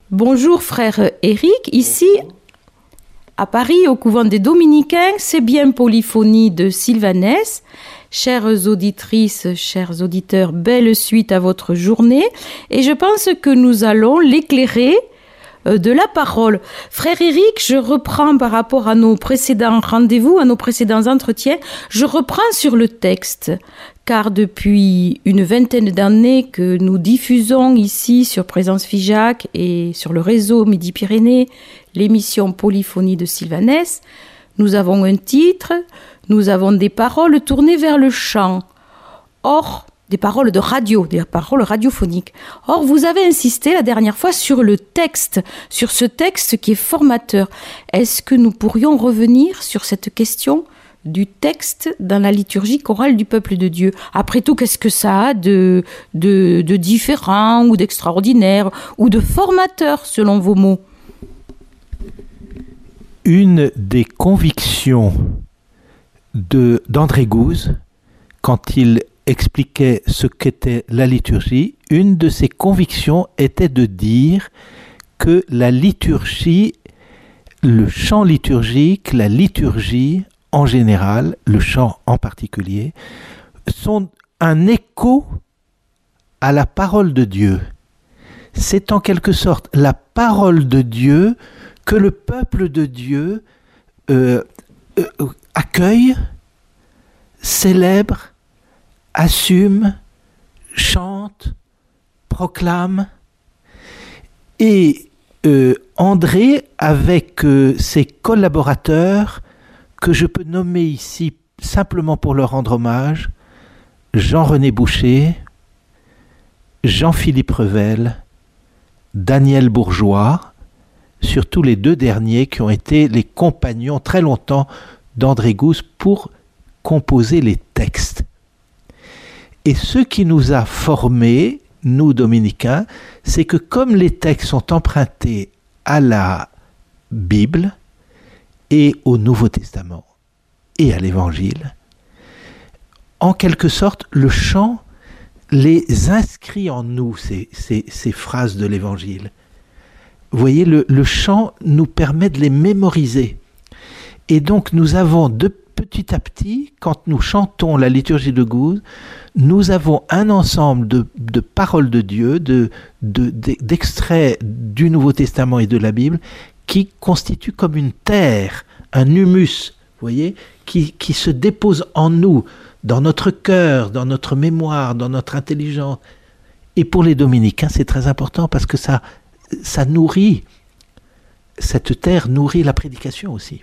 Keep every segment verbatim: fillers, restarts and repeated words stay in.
Bonjour frère Éric, ici à Paris, au couvent des Dominicains, c'est bien Polyphonie de Sylvanès. Chères auditrices, chers auditeurs, belle suite à votre journée. Et je pense que nous allons l'éclairer de la parole. Frère Éric, je reprends par rapport à nos précédents rendez-vous, à nos précédents entretiens, je reprends sur le texte, car depuis une vingtaine d'années que nous diffusons ici sur Présence Figeac et sur le réseau Midi-Pyrénées l'émission Polyphonie de Sylvanès, nous avons un titre, nous avons des paroles tournées vers le chant. Or, des paroles de radio, des paroles radiophoniques. Or, vous avez insisté la dernière fois sur le texte, sur ce texte qui est formateur. Est-ce que nous pourrions revenir sur cette question du texte dans la liturgie chorale du peuple de Dieu? Après tout, qu'est-ce que ça a de, de, de différent ou d'extraordinaire ou de formateur, selon vos mots? Une des convictions de, d'André Gouze, quand il expliquait ce qu'était la liturgie, une de ses convictions était de dire que la liturgie, le chant liturgique, la liturgie en général, le chant en particulier, sont un écho à la parole de Dieu. C'est en quelque sorte la parole de Dieu que le peuple de Dieu euh, euh, accueille, célèbre, assume, chante, proclame. Et euh, André, avec euh, ses collaborateurs, que je peux nommer ici simplement pour leur rendre hommage, Jean-René Boucher, Jean-Philippe Revel, Daniel Bourgeois, surtout les deux derniers qui ont été les compagnons très longtemps d'André Gouze pour composer les textes. Et ce qui nous a formés, nous dominicains, c'est que comme les textes sont empruntés à la Bible et au Nouveau Testament et à l'Évangile, en quelque sorte, le chant les inscrit en nous, ces, ces, ces phrases de l'Évangile. Vous voyez, le, le chant nous permet de les mémoriser. Et donc nous avons de petit à petit, quand nous chantons la liturgie de Gouze, nous avons un ensemble de, de paroles de Dieu, de, de, de, d'extraits du Nouveau Testament et de la Bible, qui constituent comme une terre, un humus, vous voyez, qui, qui se dépose en nous, dans notre cœur, dans notre mémoire, dans notre intelligence. Et pour les dominicains, c'est très important parce que ça, ça nourrit, cette terre nourrit la prédication aussi.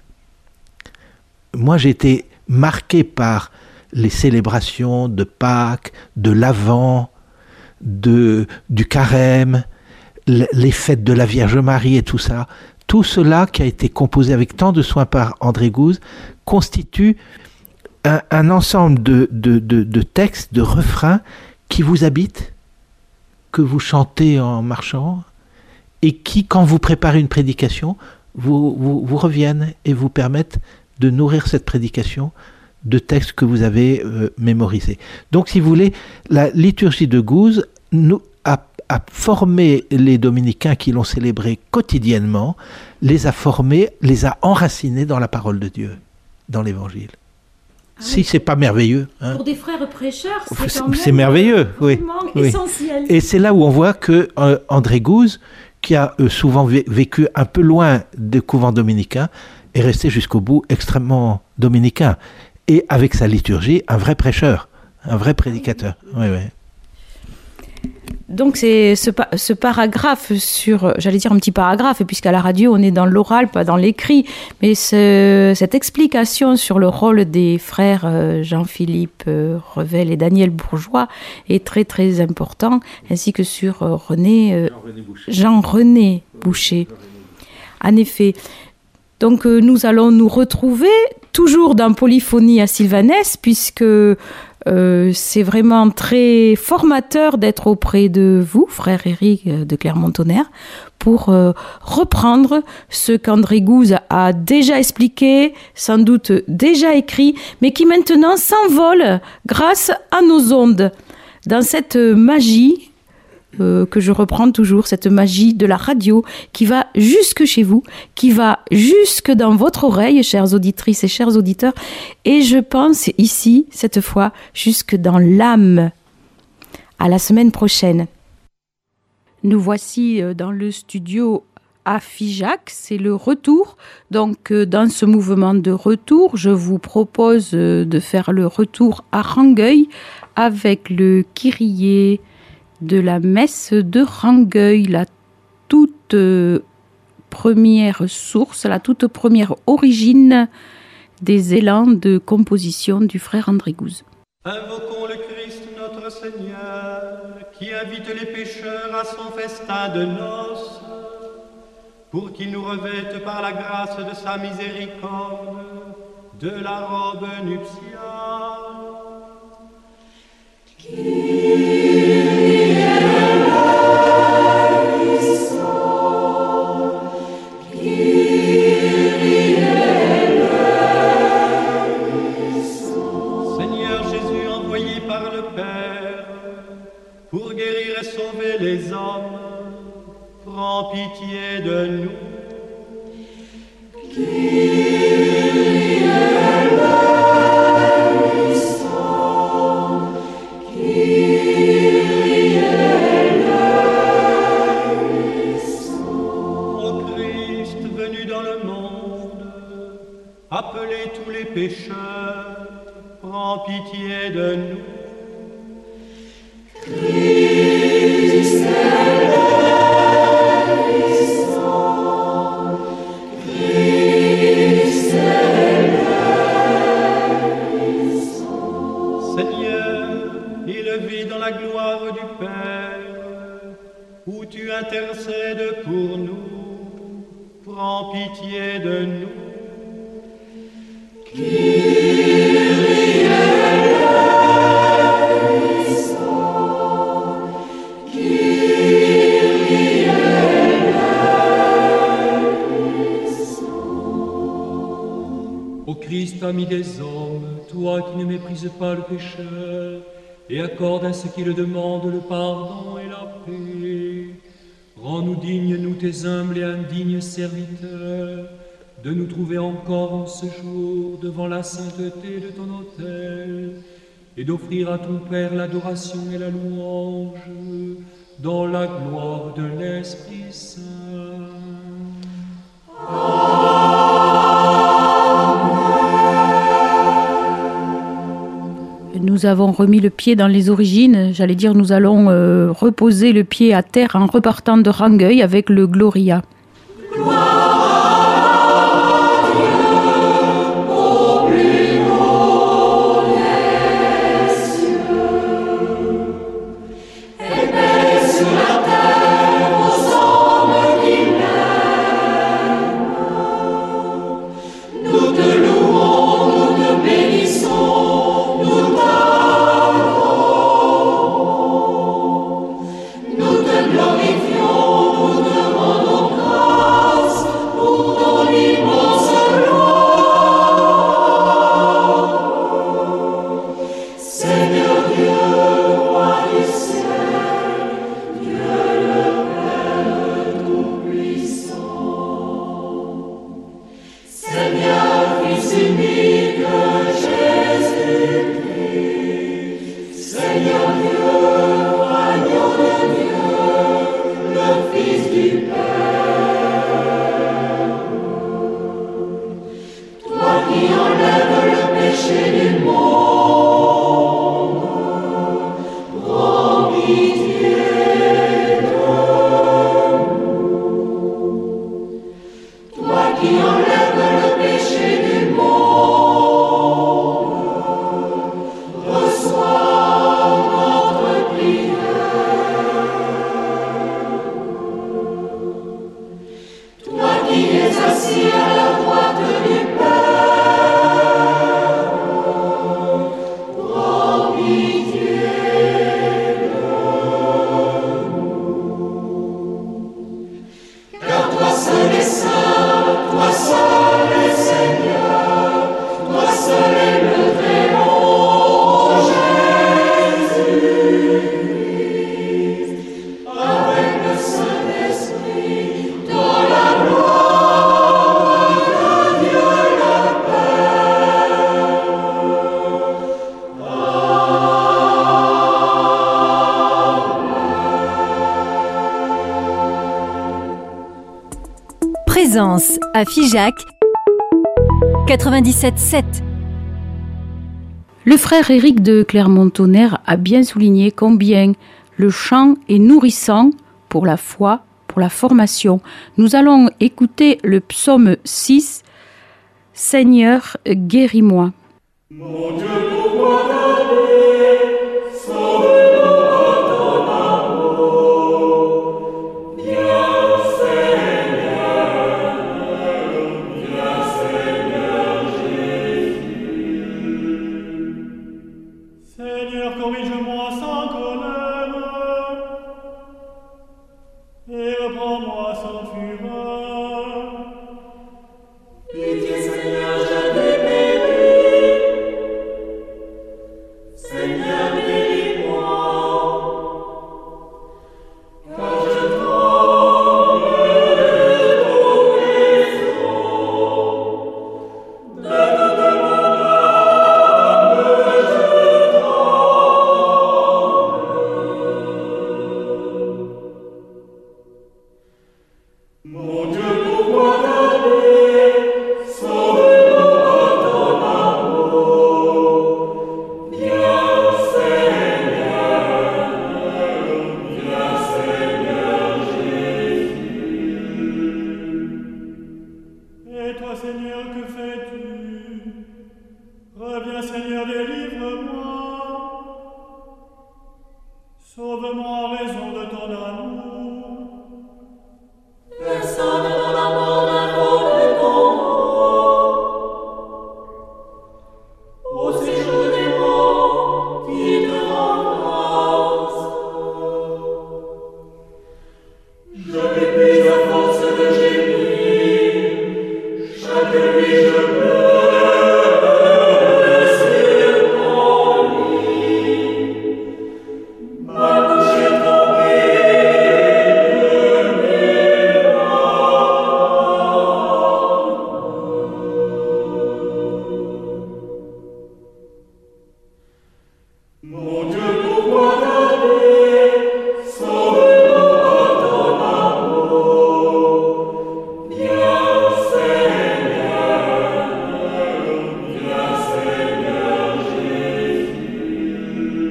Moi, j'ai été marqué par les célébrations de Pâques, de l'Avent, de, du Carême, les fêtes de la Vierge Marie et tout ça. Tout cela qui a été composé avec tant de soin par André Gouze constitue un, un ensemble de, de, de, de textes, de refrains qui vous habitent, que vous chantez en marchant et qui, quand vous préparez une prédication, vous, vous, vous reviennent et vous permettent de nourrir cette prédication de textes que vous avez euh, mémorisés. Donc, si vous voulez, la liturgie de Gouze nous a, a formé les dominicains qui l'ont célébrée quotidiennement, les a formés, les a enracinés dans la parole de Dieu, dans l'Évangile. Ah si oui. C'est pas merveilleux. Hein. Pour des frères prêcheurs, c'est, c'est, quand même c'est merveilleux, oui, oui. Essentiel. Et c'est là où on voit que euh, André Gouze, qui a euh, souvent vé- vécu un peu loin des couvents dominicains, est resté jusqu'au bout extrêmement dominicain. Et avec sa liturgie, un vrai prêcheur, un vrai prédicateur. Oui, oui. Donc c'est ce, ce paragraphe sur, j'allais dire un petit paragraphe, puisqu'à la radio on est dans l'oral, pas dans l'écrit, mais ce, cette explication sur le rôle des frères Jean-Philippe Revel et Daniel Bourgeois est très très important, ainsi que sur René, Jean-René Boucher. Jean-René Boucher. En effet. Donc euh, nous allons nous retrouver toujours dans Polyphonie à Sylvanès, puisque euh, c'est vraiment très formateur d'être auprès de vous, frère Éric de Clermont-Tonnerre, pour euh, reprendre ce qu'André Gouze a déjà expliqué, sans doute déjà écrit, mais qui maintenant s'envole grâce à nos ondes. Dans cette magie euh, que je reprends toujours, cette magie de la radio qui va jusque chez vous, qui va jusque dans votre oreille, chères auditrices et chers auditeurs, et je pense ici, cette fois, jusque dans l'âme. À la semaine prochaine. Nous voici dans le studio à Figeac, c'est le retour. Donc dans ce mouvement de retour, je vous propose de faire le retour à Rangueil avec le Kyrie de la messe de Rangueil, la toute première source, la toute première origine des élans de composition du frère André Gouze. Invoquons le Christ notre Seigneur, qui invite les pécheurs à son festin de noces, pour qu'il nous revête par la grâce de sa miséricorde de la robe nuptiale. Pour guérir et sauver les hommes, prends pitié de nous. Kyrie eleison, Kyrie eleison. Ô Christ venu dans le monde, appelez tous les pécheurs, prends pitié de nous. Christ eleison, Christ eleison. Seigneur, élevé dans la gloire du Père, où tu intercèdes pour nous, prends pitié de nous. Kyrie eleison, Kyrie eleison. Ô Christ, ami des hommes, toi qui ne méprises pas le pécheur et accordes à ceux qui le demandent le pardon et la paix, rends-nous dignes, nous tes humbles et indignes serviteurs, de nous trouver encore en ce jour devant la sainteté de ton autel et d'offrir à ton Père l'adoration et la louange dans la gloire de l'Esprit Saint. Nous avons remis le pied dans les origines, j'allais dire nous allons euh, reposer le pied à terre en repartant de Rangueil avec le Gloria. Présence à Figeac quatre-vingt-dix-sept sept. Le frère Éric de Clermont-Tonnerre a bien souligné combien le chant est nourrissant pour la foi, pour la formation. Nous allons écouter le psaume six, Seigneur, guéris-moi. Mon Dieu, pourquoi t'aimer, sauve-moi ton amour. Viens Seigneur, viens Seigneur Jésus. Seigneur, corrige-moi sans colère, et reprends-moi sans fureur. Pitié Seigneur, je t'ai péri. Seigneur, guéris-moi, car je tremble de ton maison. De toute mon âme, je tremble. Mon Dieu, pourquoi t'aimer, sauve-moi ton amour. Viens Seigneur, viens Seigneur Jésus. Et toi Seigneur, que fais-tu? Reviens Seigneur, délivre-moi. Sauve-moi en raison de ton amour. Personne dans la mort n'invoque ton nom. Au séjour des morts qui te rendent grâce. Je m'épuise à force de gémir. Chaque nuit je pleure sur mon lit. Ma bouche est Mon Dieu, pourquoi t'aimer, sauve-moi ton amour. Viens Seigneur, viens Seigneur Jésus.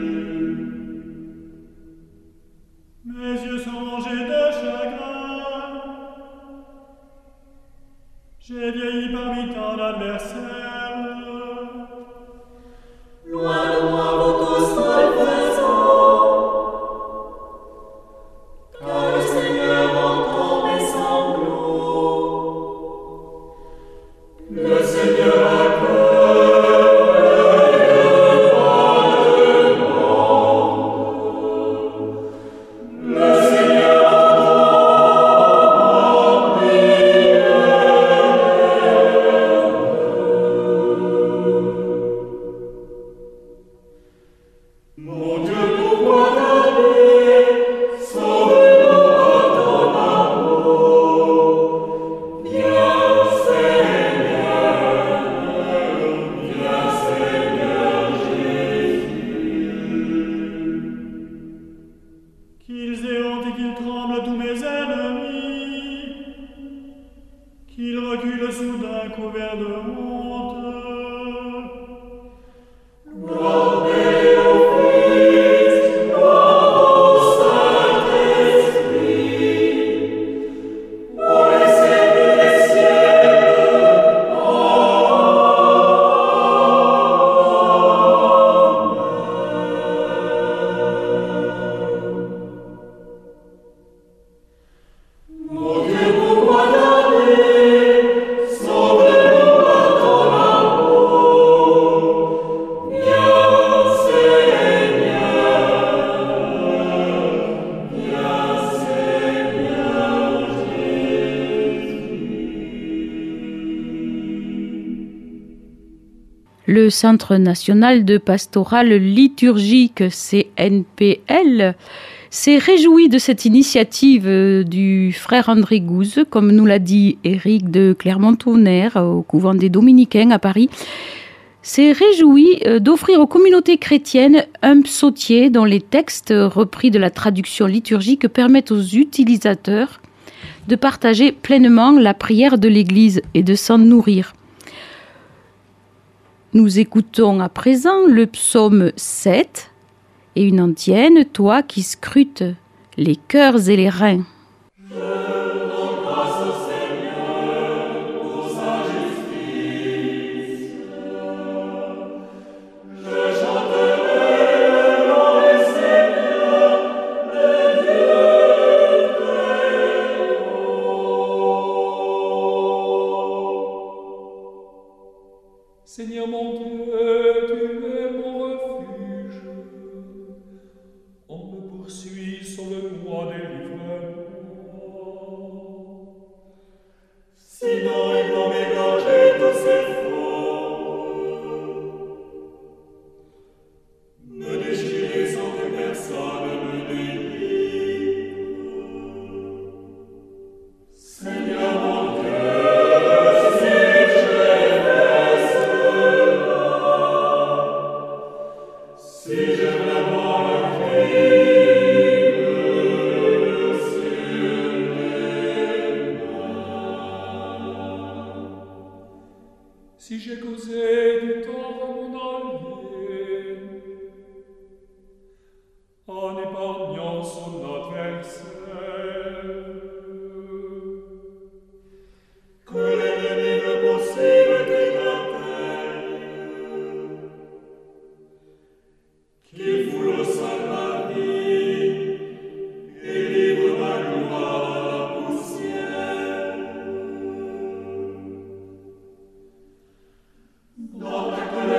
Mes yeux sont rongés de chagrin. J'ai vieilli parmi tant d'adversaires. Loin de moi vos causes malfaisants, car le Seigneur entend mes sanglots. Le Seigneur accueille le monde. Le Seigneur entend mon prière. Mon Dieu, pourquoi t'aimer, sauve-moi ton amour. Viens Seigneur, viens Seigneur Jésus. Qu'ils aient honte et qu'ils tremblent tous mes ennemis, qu'ils reculent soudain couverts de honte. Gloire au Fils, gloire au Saint-Esprit, pour les siècles des siècles. Amen. Mon Dieu, pourquoi t'aimer, sauve-moi ton amour. Viens Seigneur, viens Seigneur Jésus. Le Centre national de pastoral liturgique, C N P L, s'est réjoui de cette initiative du frère André Gouze, comme nous l'a dit Éric de Clermont-Tonnerre, au couvent des Dominicains à Paris, s'est réjoui d'offrir aux communautés chrétiennes un psautier dont les textes repris de la traduction liturgique permettent aux utilisateurs de partager pleinement la prière de l'Église et de s'en nourrir. Nous écoutons à présent le psaume sept et une antienne, toi qui scrutes les cœurs et les reins. Seigneur mon Dieu, tu es mon refuge. On me poursuit, sauve-moi, délivre-moi. Sinon ils vont m'égorger tous ces faux. Me déchirer sans que personne me délivre. Seigneur mon Dieu, si j'ai causé du tort à mon allié, en épargnant son adversaire, que l'ennemi me poursuive et m'atteigne, qu'il foule au sol ma vie et livre ma gloire à la poussière. Dans ta colère,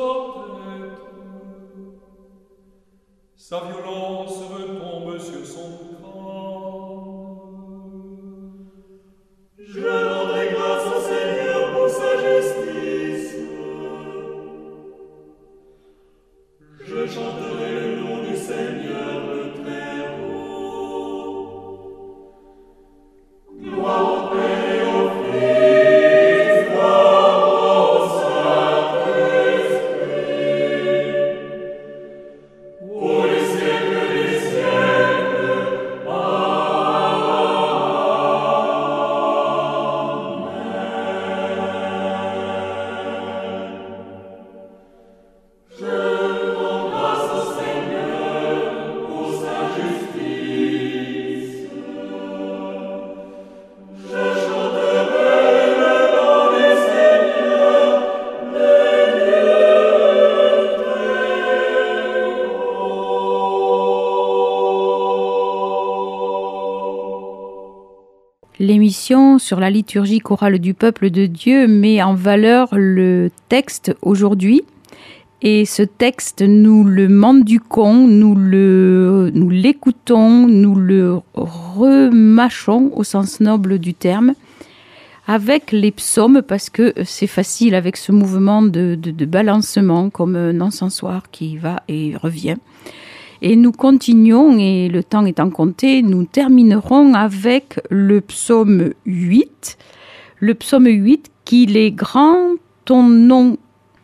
la tête. Sa violence retombe sur son crâne. Je rendrai grâce au Seigneur pour sa justice. Je chanterai le nom du Seigneur le Très-Haut. Gloire au Père et au Fils, gloire au Saint-Esprit. Pour les siècles des siècles. L'émission sur la liturgie chorale du peuple de Dieu met en valeur le texte aujourd'hui. Et ce texte, nous le mendiquons, nous le, nous l'écoutons, nous le remâchons au sens noble du terme, avec les psaumes, parce que c'est facile avec ce mouvement de, de, de balancement, comme un encensoir qui va et revient. Et nous continuons, et le temps étant compté, nous terminerons avec le psaume huit. Le psaume huit, qu'il est grand ton nom.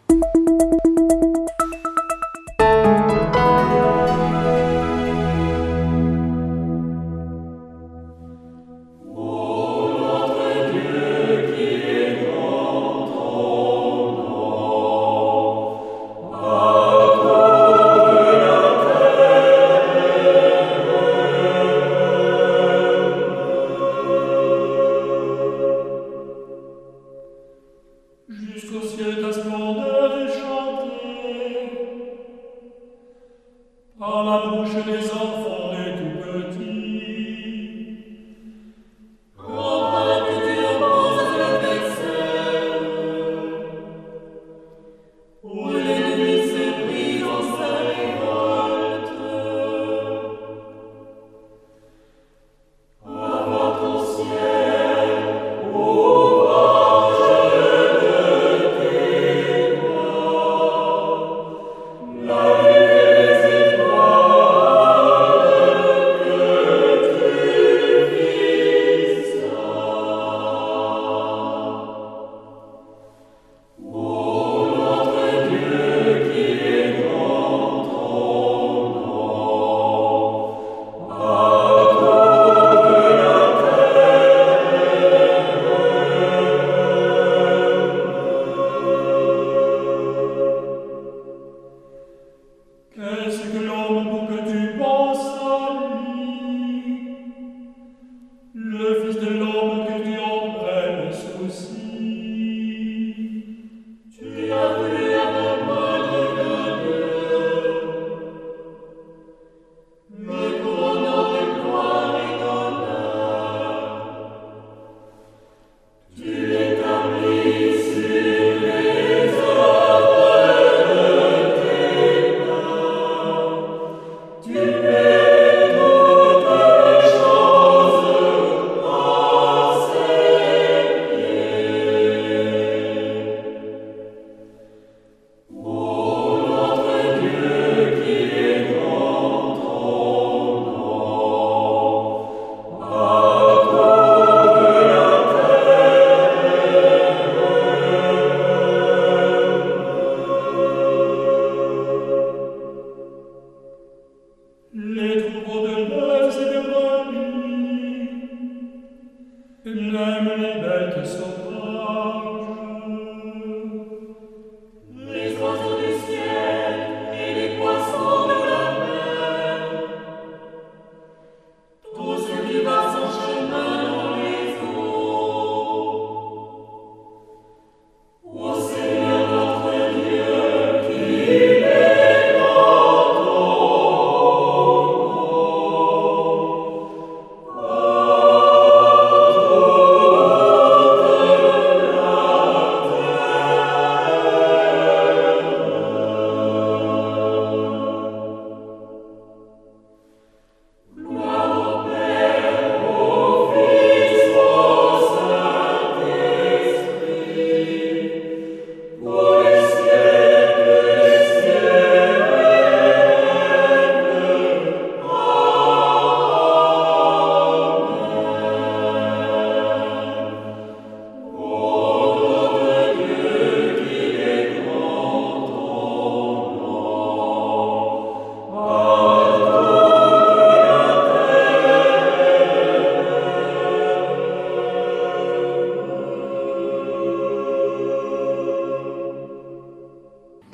Jusqu'au ciel ta splendeur est chantée par la bouche des enfants des tout petits. Rendra que tu opposes la vaisselle, où l'ennemi se brise en sa révolte. Avoir ton ciel, oh notre Dieu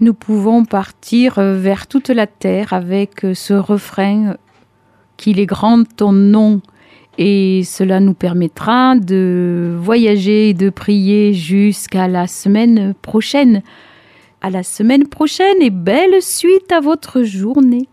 nous pouvons partir vers toute la terre avec ce refrain « Qu'il est grand ton nom ». Et cela nous permettra de voyager et de prier jusqu'à la semaine prochaine. À la semaine prochaine et belle suite à votre journée.